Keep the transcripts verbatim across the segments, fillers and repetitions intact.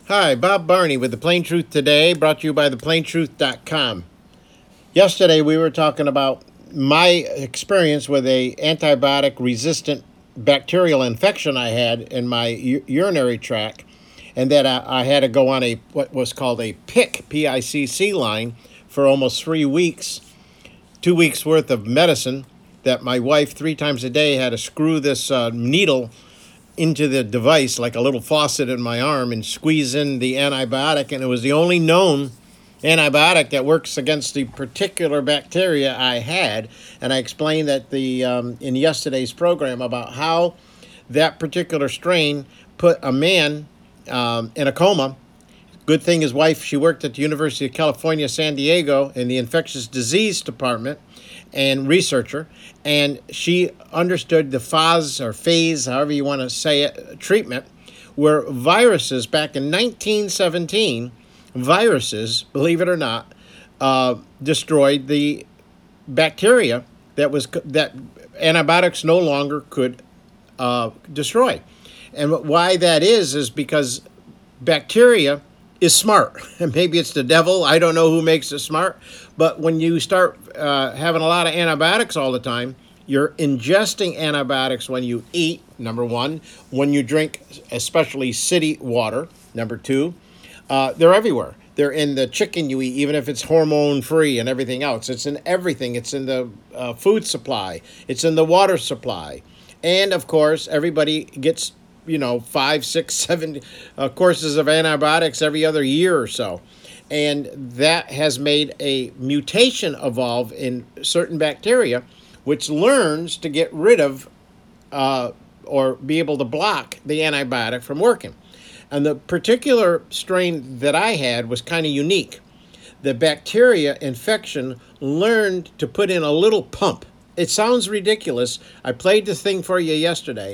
Hi, Bob Barney with The Plain Truth Today, brought to you by the plain truth dot com. Yesterday we were talking about my experience with a antibiotic-resistant bacterial infection I had in my u- urinary tract, and that I, I had to go on a what was called a PICC, P I C C line for almost three weeks, two weeks worth of medicine that my wife three times a day had to screw this uh, needle into the device like a little faucet in my arm and squeeze in the antibiotic, and it was the only known antibiotic that works against the particular bacteria I had. And I explained that the um, in yesterday's program about how that particular strain put a man um, in a coma. Good thing his wife, she worked at the University of California, San Diego in the infectious disease department and researcher, and she understood the phase or phase, however you want to say it, treatment, where viruses back in nineteen seventeen, viruses, believe it or not, uh, destroyed the bacteria that was that antibiotics no longer could uh, destroy. And why that is is because bacteria is smart. And maybe it's the devil. I don't know who makes it smart. But when you start uh, having a lot of antibiotics all the time, you're ingesting antibiotics when you eat, number one. When you drink, especially city water, number two. Uh, they're everywhere. They're in the chicken you eat, even if it's hormone-free and everything else. It's in everything. It's in the uh, food supply. It's in the water supply. And, of course, everybody gets you know, five, six, seven uh, courses of antibiotics every other year or so. And that has made a mutation evolve in certain bacteria, which learns to get rid of uh, or be able to block the antibiotic from working. And the particular strain that I had was kind of unique. The bacteria infection learned to put in a little pump. It sounds ridiculous. I played the thing for you yesterday.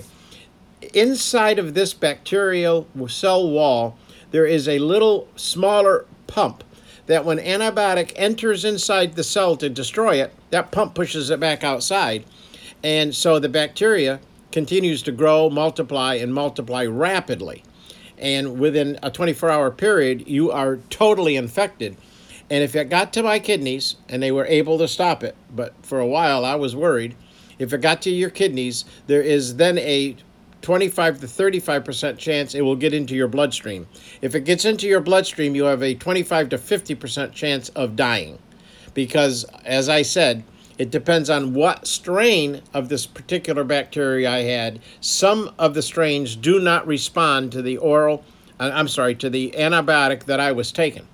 Inside of this bacterial cell wall, there is a little smaller pump that when antibiotic enters inside the cell to destroy it, that pump pushes it back outside. And so the bacteria continues to grow, multiply, and multiply rapidly. And within a twenty-four hour period, you are totally infected. And if it got to my kidneys, and they were able to stop it, but for a while I was worried, if it got to your kidneys, there is then a twenty-five to thirty-five percent chance it will get into your bloodstream. If it gets into your bloodstream, you have a twenty-five to fifty percent chance of dying. Because, as I said, it depends on what strain of this particular bacteria I had. Some of the strains do not respond to the oral, uh, I'm sorry, to the antibiotic that I was taking.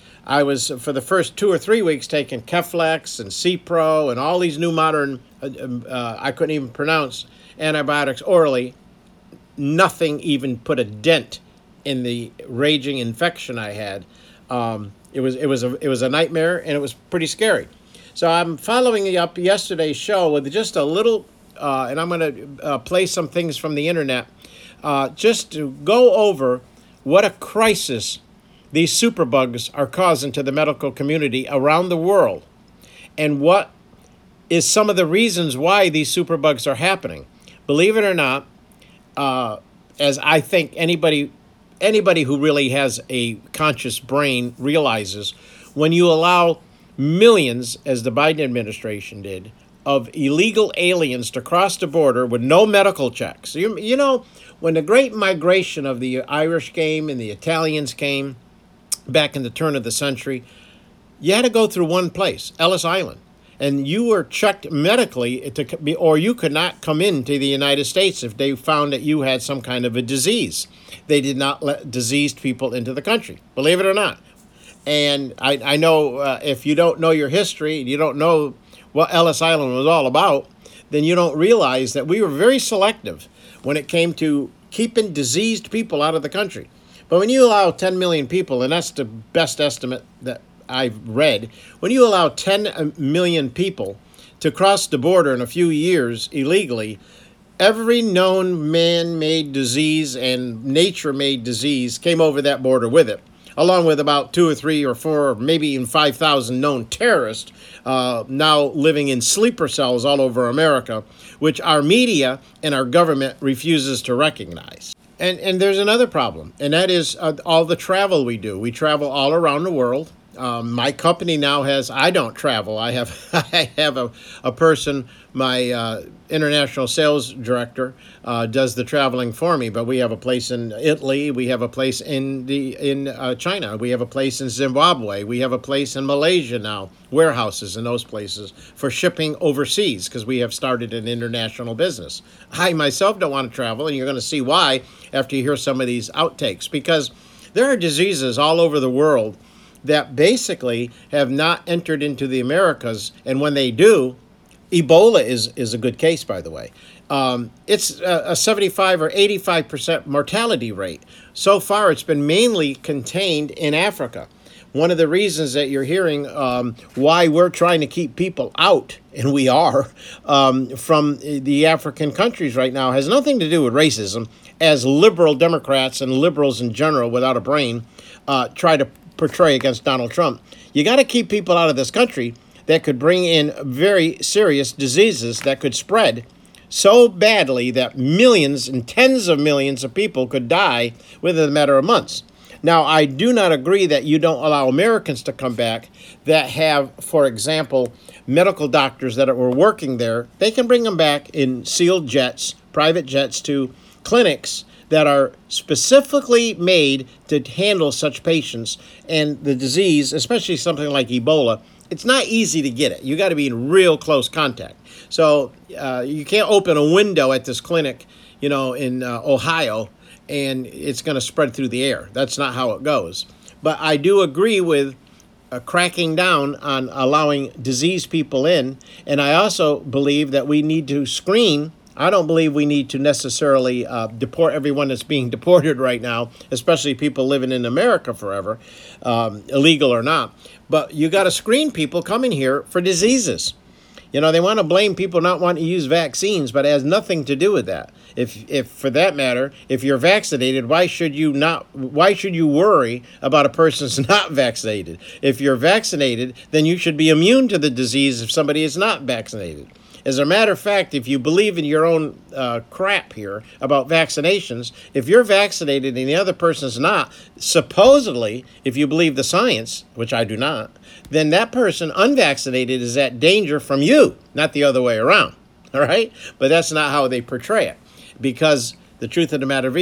I was, for the first two or three weeks, taking Keflex and Cipro and all these new modern, uh, uh, I couldn't even pronounce, antibiotics orally. Nothing even put a dent in the raging infection I had. Um, it was it was a it was a nightmare, and it was pretty scary. So I'm following up yesterday's show with just a little, uh, and I'm going to uh, play some things from the internet, uh, just to go over what a crisis these superbugs are causing to the medical community around the world, and what is some of the reasons why these superbugs are happening. Believe it or not, Uh, as I think anybody anybody who really has a conscious brain realizes, when you allow millions, as the Biden administration did, of illegal aliens to cross the border with no medical checks. You, you know, when the great migration of the Irish came and the Italians came back in the turn of the century, you had to go through one place, Ellis Island. And you were checked medically, to be, or you could not come into the United States if they found that you had some kind of a disease. They did not let diseased people into the country, believe it or not. And I, I know uh, if you don't know your history, you don't know what Ellis Island was all about, then you don't realize that we were very selective when it came to keeping diseased people out of the country. But when you allow ten million people, and that's the best estimate that I've read, when you allow ten million people to cross the border in a few years illegally, every known man-made disease and nature-made disease came over that border with it, along with about two or three or four, or maybe even five thousand known terrorists uh, now living in sleeper cells all over America, which our media and our government refuses to recognize. And and there's another problem, and that is uh, all the travel we do. We travel all around the world. Um, my company now has, I don't travel. I have I have a, a person, my uh, international sales director, uh, does the traveling for me. But we have a place in Italy. We have a place in the in uh, China. We have a place in Zimbabwe. We have a place in Malaysia now, warehouses in those places for shipping overseas because we have started an international business. I myself don't want to travel, and you're going to see why after you hear some of these outtakes, because there are diseases all over the world that basically have not entered into the Americas, and when they do, Ebola is, is a good case, by the way. Um, it's a, a seventy-five or eighty-five percent mortality rate. So far, it's been mainly contained in Africa. One of the reasons that you're hearing um, why we're trying to keep people out, and we are, um, from the African countries right now has nothing to do with racism, as liberal Democrats and liberals in general without a brain uh, try to portray against Donald Trump. You got to keep people out of this country that could bring in very serious diseases that could spread so badly that millions and tens of millions of people could die within a matter of months. Now, I do not agree that you don't allow Americans to come back that have, for example, medical doctors that were working there. They can bring them back in sealed jets, private jets, to clinics that are specifically made to handle such patients. And the disease, especially something like Ebola, it's not easy to get it. You got to be in real close contact. So uh, you can't open a window at this clinic, you know, in uh, Ohio, and it's going to spread through the air. That's not how it goes. But I do agree with uh, cracking down on allowing diseased people in. And I also believe that we need to screen. I don't believe we need to necessarily uh, deport everyone that's being deported right now, especially people living in America forever, um, illegal or not. But you got to screen people coming here for diseases. You know, they want to blame people not wanting to use vaccines, but it has nothing to do with that. If, if for that matter, if you're vaccinated, why should you not? Why should you worry about a person who's not vaccinated? If you're vaccinated, then you should be immune to the disease if somebody is not vaccinated. As a matter of fact, if you believe in your own uh, crap here about vaccinations, if you're vaccinated and the other person's not, supposedly, if you believe the science, which I do not, then that person unvaccinated is at danger from you, not the other way around. All right? But that's not how they portray it, because the truth of the matter,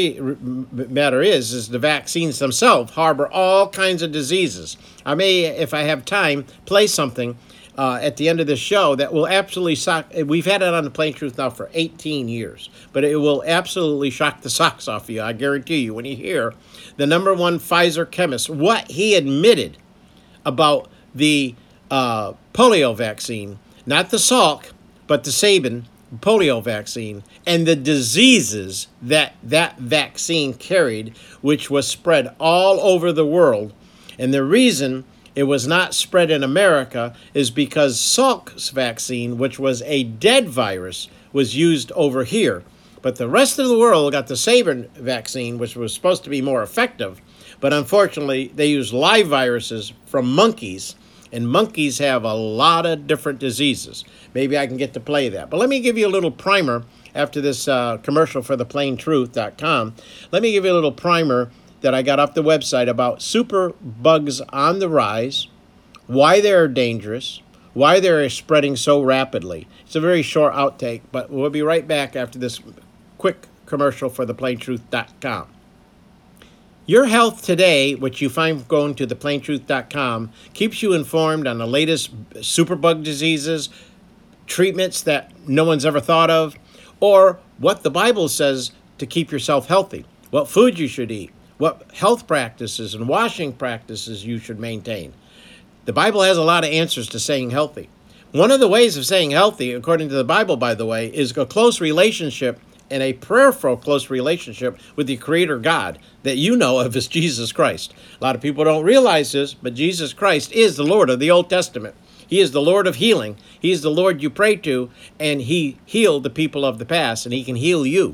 matter is, is the vaccines themselves harbor all kinds of diseases. I may, if I have time, play something Uh, at the end of this show that will absolutely shock. We've had it on the Plain Truth now for eighteen years, but it will absolutely shock the socks off you. I guarantee you when you hear the number one Pfizer chemist, what he admitted about the uh, polio vaccine, not the Salk, but the Sabin polio vaccine, and the diseases that that vaccine carried, which was spread all over the world. And the reason it was not spread in America is because Salk's vaccine, which was a dead virus, was used over here. But the rest of the world got the Sabin vaccine, which was supposed to be more effective. But unfortunately, they used live viruses from monkeys, and monkeys have a lot of different diseases. Maybe I can get to play that. But let me give you a little primer after this uh, commercial for the plain truth dot com. Let me give you a little primer that I got off the website about super bugs on the rise, why they're dangerous, why they're spreading so rapidly. It's a very short outtake, but we'll be right back after this quick commercial for the plain truth dot com. Your health today, which you find going to the plain truth dot com, keeps you informed on the latest superbug diseases, treatments that no one's ever thought of, or what the Bible says to keep yourself healthy, what food you should eat, what health practices and washing practices you should maintain. The Bible has a lot of answers to staying healthy. One of the ways of staying healthy, according to the Bible, by the way, is a close relationship and a prayerful close relationship with the Creator God that you know of as Jesus Christ. A lot of people don't realize this, but Jesus Christ is the Lord of the Old Testament. He is the Lord of healing. He is the Lord you pray to, and He healed the people of the past, and He can heal you.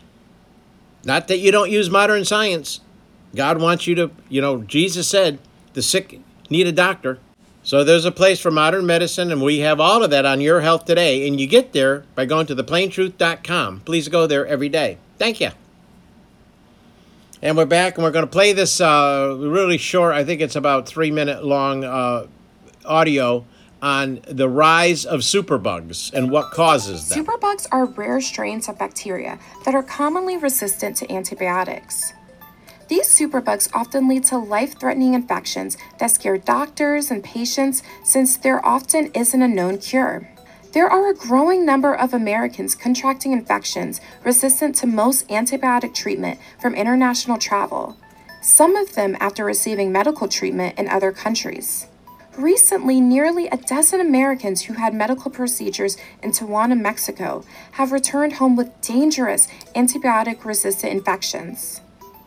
Not that you don't use modern science. God wants you to, you know, Jesus said the sick need a doctor. So there's a place for modern medicine, and we have all of that on Your Health Today. And you get there by going to the plain truth dot com. Please go there every day. Thank you. And we're back, and we're going to play this uh, really short, I think it's about three minute long uh, audio on the rise of superbugs and what causes them. Superbugs are rare strains of bacteria that are commonly resistant to antibiotics. These superbugs often lead to life-threatening infections that scare doctors and patients since there often isn't a known cure. There are a growing number of Americans contracting infections resistant to most antibiotic treatment from international travel, some of them after receiving medical treatment in other countries. Recently, nearly a dozen Americans who had medical procedures in Tijuana, Mexico, have returned home with dangerous antibiotic-resistant infections.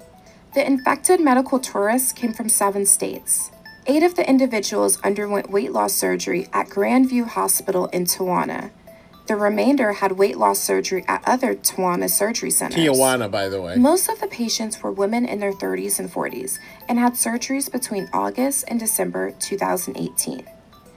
The infected medical tourists came from seven states. Eight of the individuals underwent weight loss surgery at Grandview Hospital in Tijuana. The remainder had weight loss surgery at other Tijuana surgery centers. Tijuana, by the way. Most of the patients were women in their thirties and forties and had surgeries between August and December two thousand eighteen.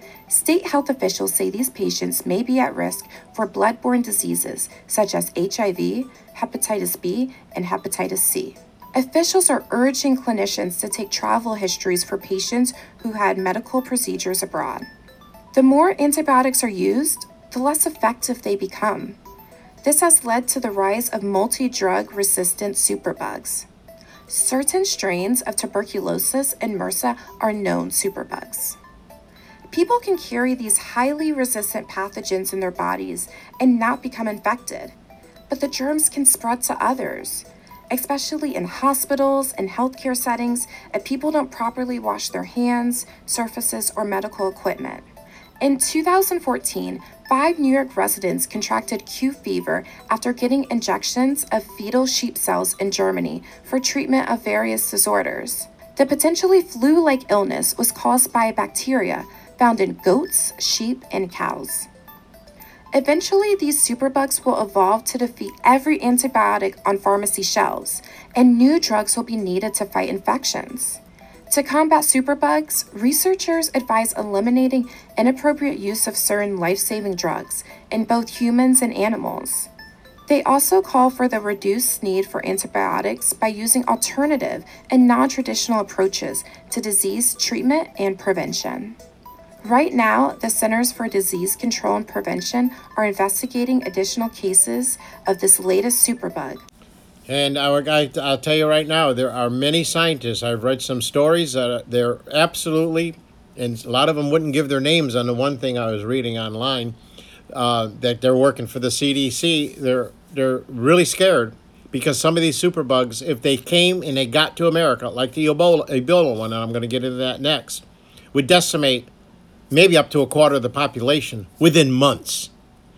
State health officials say these patients may be at risk for blood-borne diseases such as H I V, hepatitis B, and hepatitis C. Officials are urging clinicians to take travel histories for patients who had medical procedures abroad. The more antibiotics are used, the less effective they become. This has led to the rise of multi-drug resistant superbugs. Certain strains of tuberculosis and MRSA are known superbugs. People can carry these highly resistant pathogens in their bodies and not become infected, but the germs can spread to others, especially in hospitals and healthcare settings if people don't properly wash their hands, surfaces, or medical equipment. In two thousand fourteen, five New York residents contracted Q fever after getting injections of fetal sheep cells in Germany for treatment of various disorders. The potentially flu-like illness was caused by a bacteria found in goats, sheep, and cows. Eventually, these superbugs will evolve to defeat every antibiotic on pharmacy shelves, and new drugs will be needed to fight infections. To combat superbugs, researchers advise eliminating inappropriate use of certain life-saving drugs in both humans and animals. They also call for the reduced need for antibiotics by using alternative and non-traditional approaches to disease treatment and prevention. Right now, the Centers for Disease Control and Prevention are investigating additional cases of this latest superbug. And our guy, I'll tell you right now, there are many scientists. I've read some stories that they're absolutely, and a lot of them wouldn't give their names on the one thing I was reading online, uh, that they're working for the C D C. They're they're really scared because some of these superbugs, if they came and they got to America, like the Ebola, Ebola one, and I'm going to get into that next, would decimate maybe up to a quarter of the population within months.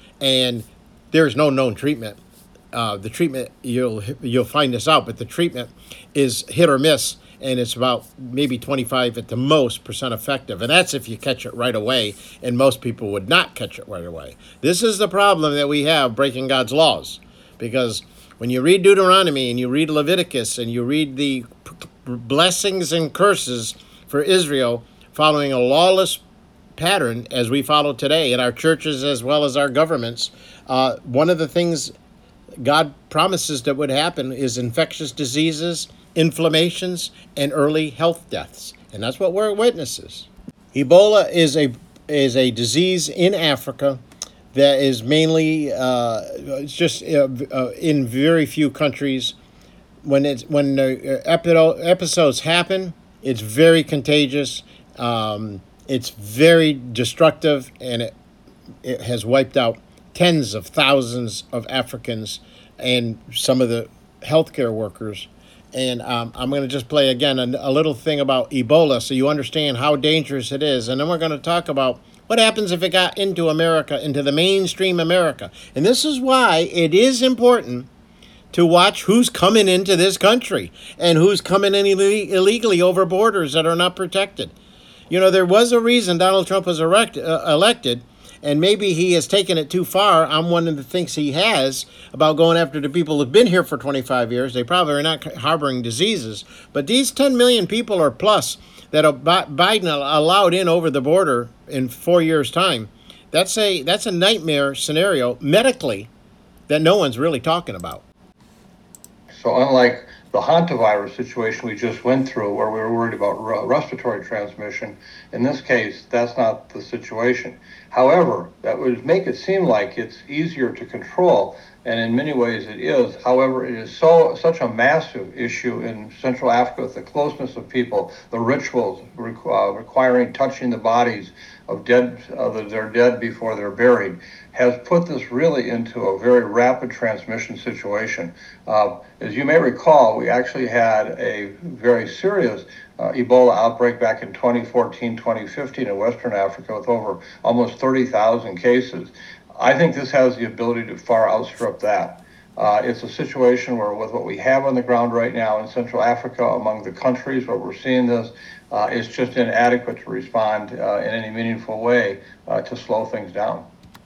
And there's no known treatment. Uh, the treatment, you'll you'll find this out, but the treatment is hit or miss, and it's about maybe twenty-five at the most percent effective. And that's if you catch it right away, and most people would not catch it right away. This is the problem that we have breaking God's laws, because when you read Deuteronomy and you read Leviticus and you read the blessings and curses for Israel following a lawless pattern as we follow today in our churches as well as our governments, uh, one of the things God promises that would happen is infectious diseases, inflammations, and early health deaths. And that's what we're witnesses. Ebola is a is a disease in Africa that is mainly uh, it's just uh, uh, in very few countries. When it's when the epi- episodes happen, it's very contagious. Um, It's very destructive, and it, it has wiped out tens of thousands of Africans and some of the healthcare workers. And um, I'm going to just play again a, a little thing about Ebola so you understand how dangerous it is. And then we're going to talk about what happens if it got into America, into the mainstream America. And this is why it is important to watch who's coming into this country and who's coming in Ill- illegally over borders that are not protected. You know, there was a reason Donald Trump was erect, uh, elected, and maybe he has taken it too far. I'm one of the things he has about going after the people who've been here for twenty-five years. They probably are not harboring diseases. But these ten million people or plus that Biden allowed in over the border in four years' time, that's a, that's a nightmare scenario medically that no one's really talking about. So unlike the hantavirus situation we just went through, where we were worried about respiratory transmission. In this case, that's not the situation. However, that would make it seem like it's easier to control, and in many ways it is. However, it is so such a massive issue in Central Africa with the closeness of people, the rituals requ- uh, requiring touching the bodies of dead, uh, that they're dead before they're buried, has put this really into a very rapid transmission situation. Uh, as you may recall, we actually had a very serious uh, Ebola outbreak back in twenty fourteen, twenty fifteen in Western Africa with over almost thirty thousand cases. I think this has the ability to far outstrip that. Uh, it's a situation where with what we have on the ground right now in Central Africa, among the countries where we're seeing this, uh, it's just inadequate to respond uh, in any meaningful way uh, to slow things down.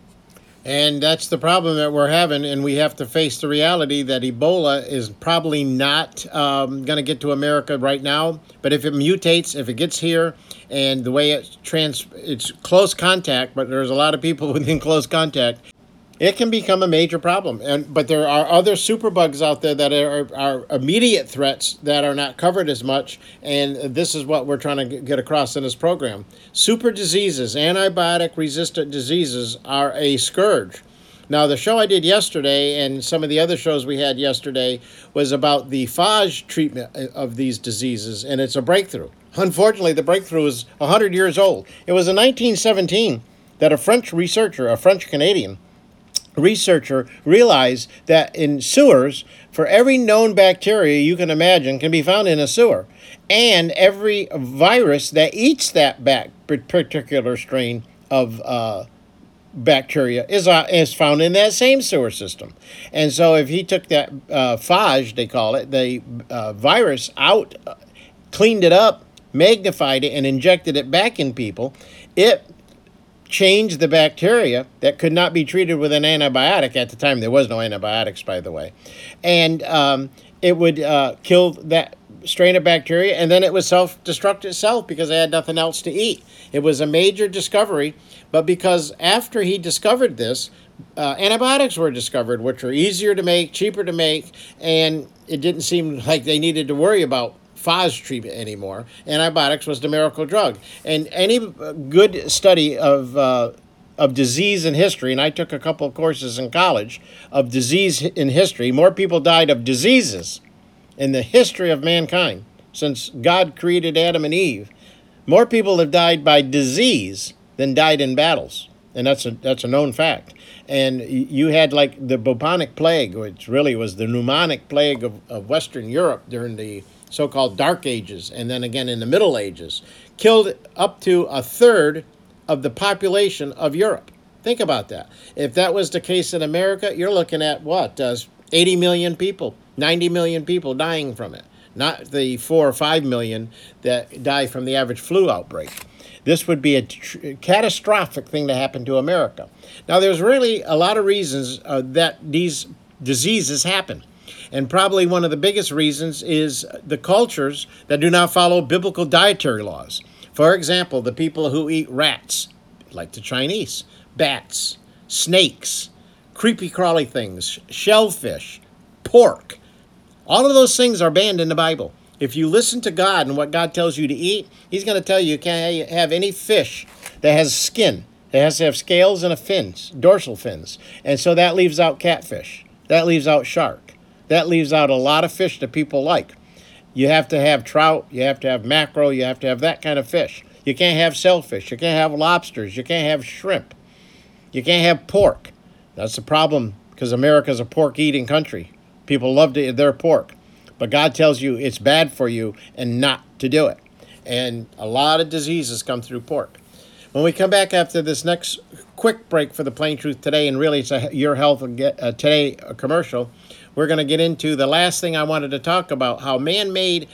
And that's the problem that we're having, and we have to face the reality that Ebola is probably not um, going to get to America right now. But if it mutates, if it gets here, and the way it's trans, it's close contact, but there's a lot of people within close contact, it can become a major problem. And but there are other superbugs out there that are, are immediate threats that are not covered as much, and this is what we're trying to get across in this program. Super diseases, antibiotic-resistant diseases, are a scourge. Now, the show I did yesterday and some of the other shows we had yesterday was about the phage treatment of these diseases, and it's a breakthrough. Unfortunately, the breakthrough is one hundred years old. It was in nineteen seventeen that a French researcher, a French-Canadian, researcher realized that in sewers, for every known bacteria you can imagine can be found in a sewer, and every virus that eats that back particular strain of uh, bacteria is uh, is found in that same sewer system. And so if he took that uh, phage, they call it, the uh, virus out, uh, cleaned it up, magnified it, and injected it back in people, it changed the bacteria that could not be treated with an antibiotic. At the time, there was no antibiotics, by the way. And um, it would uh, kill that strain of bacteria, and then it would self-destruct itself because it had nothing else to eat. It was a major discovery, but because after he discovered this, uh, antibiotics were discovered, which are easier to make, cheaper to make, and it didn't seem like they needed to worry about phage treatment anymore. Antibiotics was the miracle drug. And any good study of uh, of disease in history, and I took a couple of courses in college of disease in history, more people died of diseases in the history of mankind since God created Adam and Eve. More people have died by disease than died in battles. And that's a that's a known fact. And you had like the bubonic plague, which really was the pneumonic plague of, of Western Europe during the so-called Dark Ages, and then again in the Middle Ages, killed up to a third of the population of Europe. Think about that. If that was the case in America, you're looking at what? Uh, eighty million people, ninety million people dying from it, not the four or five million that die from the average flu outbreak. This would be a tr- catastrophic thing to happen to America. Now, there's really a lot of reasons uh, that these diseases happen. And probably one of the biggest reasons is the cultures that do not follow biblical dietary laws. For example, the people who eat rats, like the Chinese, bats, snakes, creepy crawly things, shellfish, pork. All of those things are banned in the Bible. If you listen to God and what God tells you to eat, he's going to tell you you can't have any fish that has skin. It has to have scales and a fins, dorsal fins. And so that leaves out catfish. That leaves out shark. That leaves out a lot of fish that people like. You have to have trout, you have to have mackerel, you have to have that kind of fish. You can't have shellfish, you can't have lobsters, you can't have shrimp. You can't have pork. That's the problem because America's a pork-eating country. People love to eat their pork. But God tells you it's bad for you and not to do it. And a lot of diseases come through pork. When we come back after this next quick break for the Plain Truth Today, and really it's a Your Health Today commercial, we're going to get into the last thing I wanted to talk about, how man-made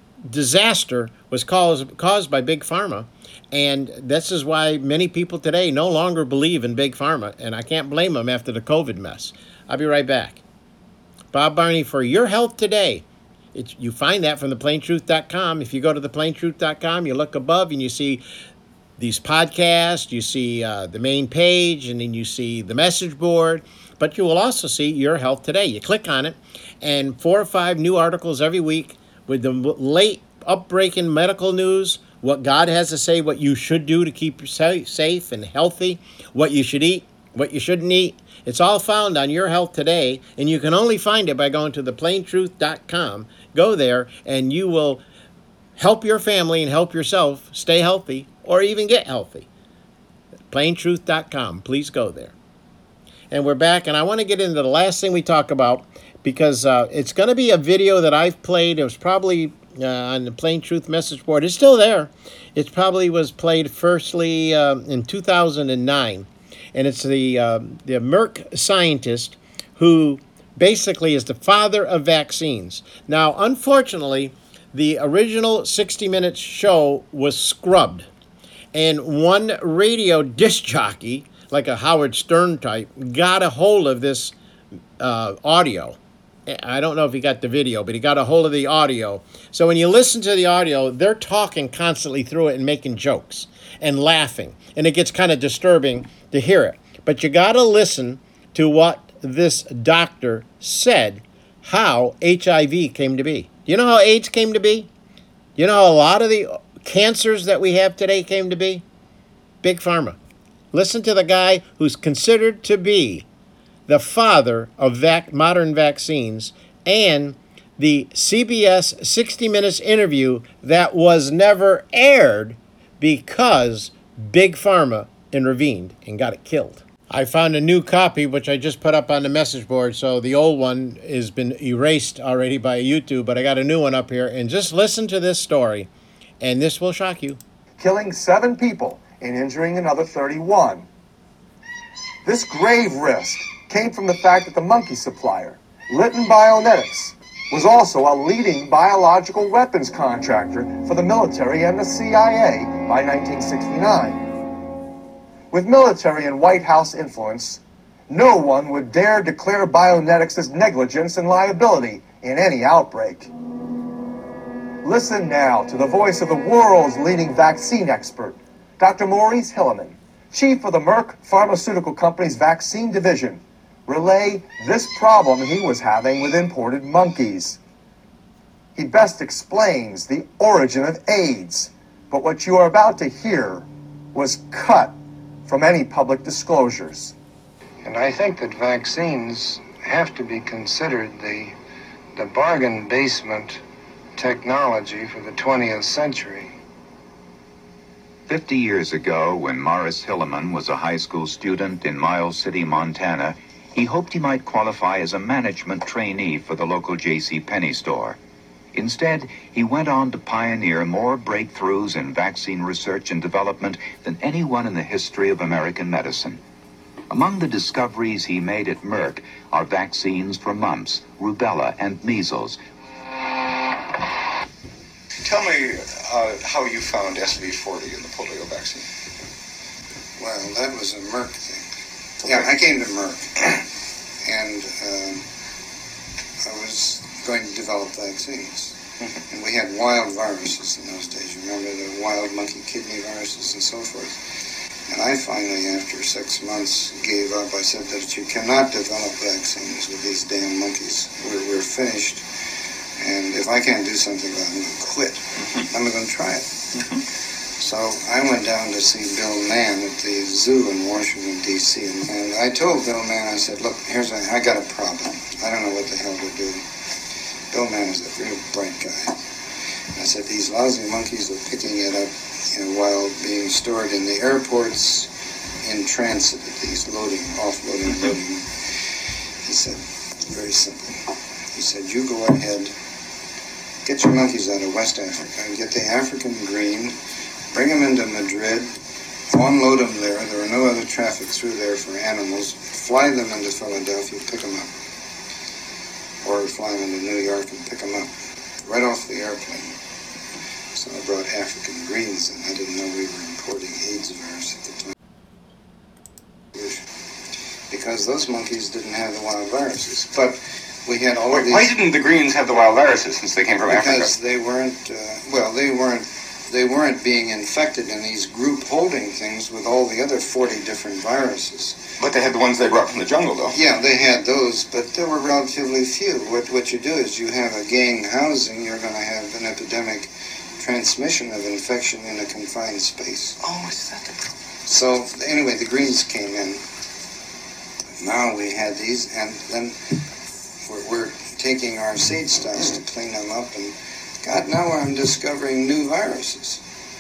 disaster was caused, caused by Big Pharma. And this is why many people today no longer believe in Big Pharma, and I can't blame them after the COVID mess. I'll be right back. Bob Barney for Your Health Today. It's, you find that from the plain truth dot com. If you go to the plain truth dot com, you look above and you see these podcasts, you see uh, the main page, and then you see the message board. But you will also see Your Health Today. You click on it, and four or five new articles every week with the late upbreaking medical news, what God has to say, what you should do to keep yourself safe and healthy, what you should eat, what you shouldn't eat. It's all found on Your Health Today, and you can only find it by going to the plain truth dot com. Go there, and you will help your family and help yourself stay healthy or even get healthy. plain truth dot com. Please go there. And we're back, and I want to get into the last thing we talk about, because uh, it's going to be a video that I've played. It was probably uh, on the Plain Truth message board. It's still there. It probably was played firstly uh, in two thousand nine. And it's the, uh, the Merck scientist who basically is the father of vaccines. Now, unfortunately, the original sixty minutes show was scrubbed. And one radio disc jockey, like a Howard Stern type, got a hold of this uh, audio. I don't know if he got the video, but he got a hold of the audio. So when you listen to the audio, they're talking constantly through it and making jokes and laughing. And it gets kind of disturbing to hear it. But you got to listen to what this doctor said, how H I V came to be. Do you know how AIDS came to be? You know how a lot of the cancers that we have today came to be? Big Pharma. Listen to the guy who's considered to be the father of vac- modern vaccines, and the C B S sixty minutes interview that was never aired because Big Pharma intervened and got it killed. I found a new copy, which I just put up on the message board, so the old one has been erased already by YouTube, but I got a new one up here, and just listen to this story, and this will shock you. Killing seven people and injuring another thirty-one. This grave risk came from the fact that the monkey supplier, Litton Bionetics, was also a leading biological weapons contractor for the military and the C I A by nineteen sixty-nine. With military and White House influence, no one would dare declare Bionetics' negligence and liability in any outbreak. Listen now to the voice of the world's leading vaccine expert, Doctor Maurice Hilleman, chief of the Merck Pharmaceutical Company's vaccine division, relay this problem he was having with imported monkeys. He best explains the origin of AIDS, but what you are about to hear was cut from any public disclosures. And I think that vaccines have to be considered the, the bargain basement technology for the twentieth century. Fifty years ago, when Maurice Hilleman was a high school student in Miles City, Montana, he hoped he might qualify as a management trainee for the local J C Penney store. Instead, he went on to pioneer more breakthroughs in vaccine research and development than anyone in the history of American medicine. Among the discoveries he made at Merck are vaccines for mumps, rubella, and measles. Tell me uh, how you found S V forty in the polio vaccine. Well, that was a Merck thing. Yeah, I came to Merck, and um, I was going to develop vaccines. And we had wild viruses in those days. You remember the wild monkey kidney viruses and so forth. And I finally, after six months, gave up. I said that you cannot develop vaccines with these damn monkeys. We're, we're finished. And if I can't do something about it, I'm going to quit. I'm not going to try it. So I went down to see Bill Mann at the zoo in Washington, D C And, and I told Bill Mann, I said, look, here's a, I got a problem. I don't know what the hell to do. Bill Mann is a real bright guy. And I said, these lousy monkeys are picking it up, you know, while being stored in the airports in transit at these loading, offloading, loading. He said, very simple. He said, you go ahead, get your monkeys out of West Africa and get the African green, bring them into Madrid, unload them there. There are no other traffic through there for animals. Fly them into Philadelphia, pick them up. Or fly them into New York and pick them up right off the airplane. So I brought African greens, and I didn't know we were importing AIDS virus at the time. Because those monkeys didn't have the wild viruses. But we had all Wait, of these... Why didn't the greens have the wild viruses since they came from because Africa? Because they weren't, uh, well, they weren't they weren't being infected in these group holding things with all the other forty different viruses. But they had the ones they brought from the jungle, though. Yeah, they had those, but there were relatively few. What what you do is you have a gang housing, you're going to have an epidemic transmission of infection in a confined space. Oh, is that the problem? So anyway, the greens came in. Now we had these, and then we're, we're taking our seed stocks to clean them up, and God, now I'm discovering new viruses.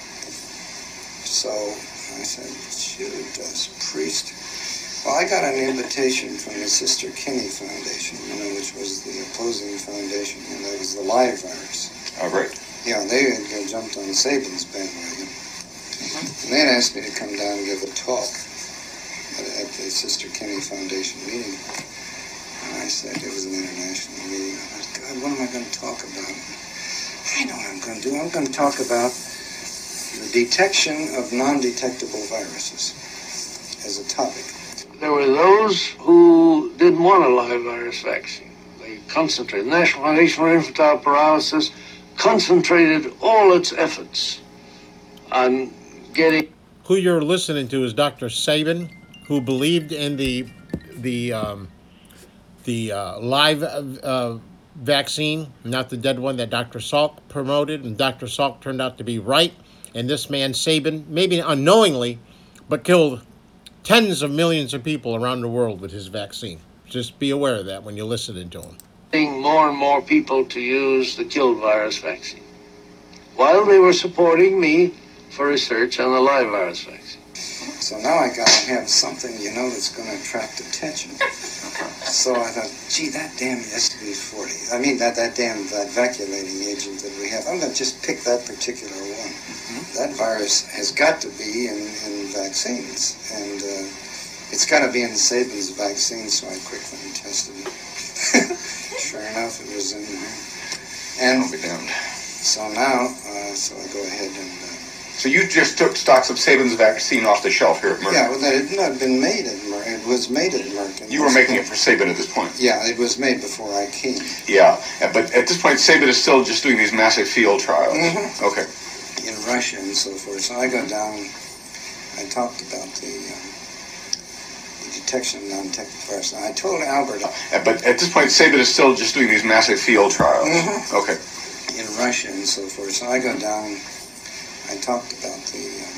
So I said, Judas Priest. Well, I got an invitation from the Sister Kinney Foundation, you know, which was the opposing foundation, and that was the live virus. Oh, right. Yeah, they had uh, jumped on Sabin's bandwagon. Mm-hmm. And they had asked me to come down and give a talk at, at the Sister Kinney Foundation meeting. And I said, it was an international meeting. I thought, God, what am I going to talk about? I know what I'm going to do. I'm going to talk about the detection of non-detectable viruses as a topic. There were those who didn't want a live virus vaccine. They concentrated. The National Foundation for Infantile Paralysis concentrated all its efforts on getting... Who you're listening to is Doctor Sabin, who believed in the the um, the uh, live uh, vaccine, not the dead one that Doctor Salk promoted, and Doctor Salk turned out to be right. And this man Sabin, maybe unknowingly, but killed tens of millions of people around the world with his vaccine. Just be aware of that when you're listening to him. More and more people to use the killed virus vaccine, while they were supporting me for research on the live virus vaccine. So now I gotta have something, you know, that's going to attract attention. So I thought, gee, that damn S V forty. I mean, that that damn that vacuolating agent that we have. I'm going to just pick that particular one. Mm-hmm. That virus has got to be in, in vaccines, and uh, it's got to be in Sabin's vaccine. So I quickly tested it. Sure enough, it was in there. And I'll be damned. So now, uh, so I go ahead and. Uh, So you just took stocks of Sabin's vaccine off the shelf here at Merck? Yeah, well, it had not been made at Merck. It was made at Merck. You were making it for Sabin at this point? Yeah, it was made before I came. Yeah, but at this point, Sabin is still just doing these massive field trials. Mm-hmm. Okay. In Russia and so forth. So I go down, I talked about the, um, the detection of non-detectable virus. And I told Albert... Uh, but at this point, Sabin is still just doing these massive field trials. Mm-hmm. Okay. In Russia and so forth. So I go down... I talked about the, um,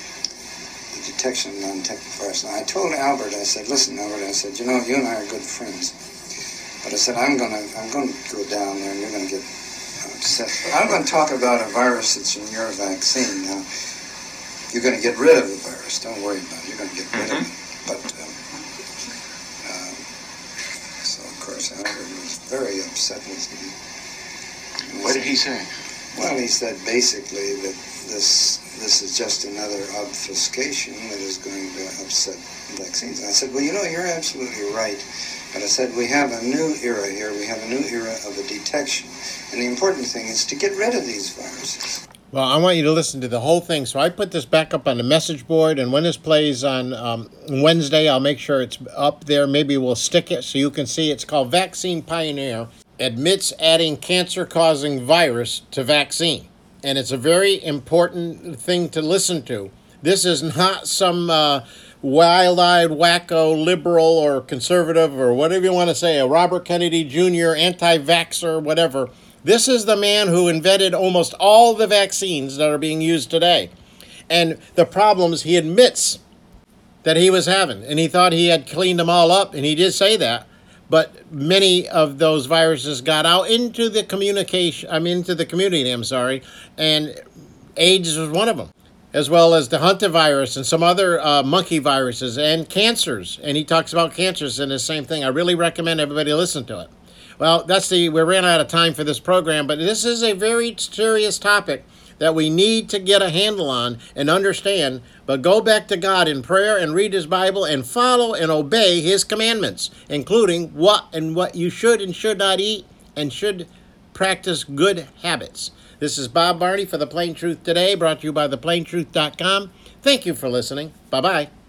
the detection of non-detectable virus. And I told Albert, I said, listen, Albert, I said, you know, you and I are good friends. But I said, I'm gonna, I'm gonna go down there and you're gonna get upset. But I'm gonna talk about a virus that's in your vaccine. Now, you're gonna get rid of the virus. Don't worry about it. You're gonna get rid mm-hmm. of it. But, um, uh, so of course, Albert was very upset with me. What did he say? Well, he said basically that this this is just another obfuscation that is going to upset vaccines. And I said, well, you know, you're absolutely right. But I said, we have a new era here. We have a new era of a detection. And the important thing is to get rid of these viruses. Well, I want you to listen to the whole thing. So I put this back up on the message board, and when this plays on um, Wednesday, I'll make sure it's up there. Maybe we'll stick it so you can see. It's called Vaccine Pioneer Admits Adding Cancer-Causing Virus to Vaccine. And it's a very important thing to listen to. This is not some uh, wild-eyed, wacko, liberal or conservative or whatever you want to say, a Robert Kennedy Junior, anti-vaxxer, whatever. This is the man who invented almost all the vaccines that are being used today. And the problems he admits that he was having. And he thought he had cleaned them all up, and he did say that. But many of those viruses got out into the communication, I mean, into the community, I'm sorry, and AIDS was one of them, as well as the hantavirus and some other uh, monkey viruses and cancers. And he talks about cancers in the same thing. I really recommend everybody listen to it. Well, that's the, we ran out of time for this program, but this is a very serious topic that we need to get a handle on and understand, but go back to God in prayer and read his Bible and follow and obey his commandments, including what and what you should and should not eat and should practice good habits. This is Bob Barney for The Plain Truth Today, brought to you by the plain truth dot com. Thank you for listening. Bye-bye.